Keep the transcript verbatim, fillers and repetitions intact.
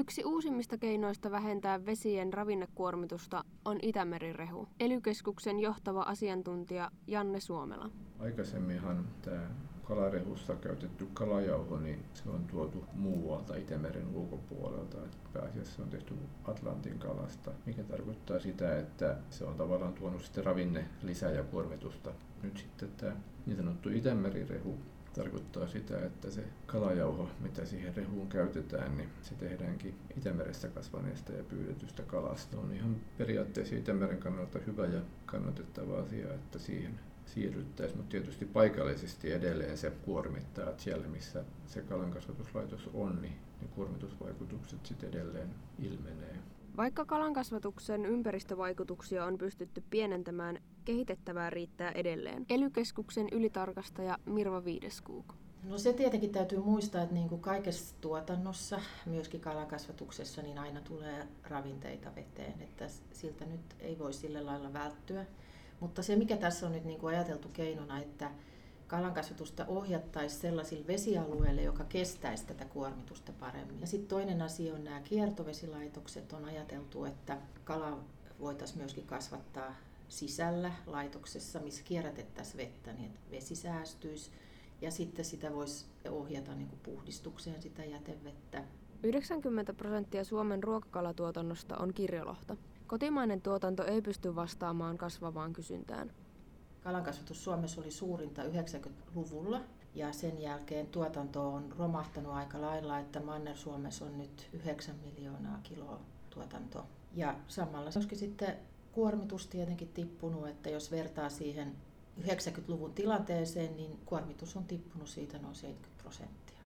Yksi uusimmista keinoista vähentää vesien ravinnekuormitusta on Itämeri-rehu. Ely-keskuksen johtava asiantuntija Janne Suomela. Aikaisemminhan tämä kalarehussa käytetty kalajauho, niin se on tuotu muualta Itämeren ulkopuolelta. Että pääasiassa se on tehty Atlantin kalasta, mikä tarkoittaa sitä, että se on tavallaan tuonut sitten ravinne lisää ja kuormitusta. Nyt sitten tämä niin sanottu Itämeri-rehu tarkoittaa sitä, että se kalajauho, mitä siihen rehuun käytetään, niin se tehdäänkin Itämeressä kasvaneesta ja pyydetystä kalasta. On ihan periaatteessa Itämeren kannalta hyvä ja kannatettava asia, että siihen siirryttäisiin, mutta tietysti paikallisesti edelleen se kuormittaa, että siellä missä se kalankasvatuslaitos on, niin ne kuormitusvaikutukset sitten edelleen ilmenee. Vaikka kalankasvatuksen ympäristövaikutuksia on pystytty pienentämään, kehitettävää riittää edelleen. Ely-keskuksen ylitarkastaja Mirva Viideskuuk. No se tietenkin täytyy muistaa, että niin kuin kaikessa tuotannossa, myöskin kalankasvatuksessa, niin aina tulee ravinteita veteen, että siltä nyt ei voi sillä lailla välttyä. Mutta se, mikä tässä on nyt niin kuin ajateltu keinona, että kalankasvatusta ohjattaisiin sellaisille vesialueille, joka kestäisi tätä kuormitusta paremmin. Ja sitten toinen asia on nämä kiertovesilaitokset. On ajateltu, että kala voitaisiin myöskin kasvattaa sisällä laitoksessa, missä kierrätettäisiin vettä, niin että vesi säästyisi. Ja sitten sitä voisi ohjata niin kuin puhdistukseen sitä jätevettä. yhdeksänkymmentä prosenttia Suomen ruokakalatuotannosta on kirjolohta. Kotimainen tuotanto ei pysty vastaamaan kasvavaan kysyntään. Kalankasvatus Suomessa oli suurinta yhdeksänkymmentäluvulla ja sen jälkeen tuotanto on romahtanut aika lailla, että Manner-Suomessa on nyt yhdeksän miljoonaa kiloa tuotanto. Ja samalla myöskin sitten kuormitus tietenkin tippunut, että jos vertaa siihen yhdeksänkymmentäluvun tilanteeseen, niin kuormitus on tippunut siitä noin seitsemänkymmentä prosenttia.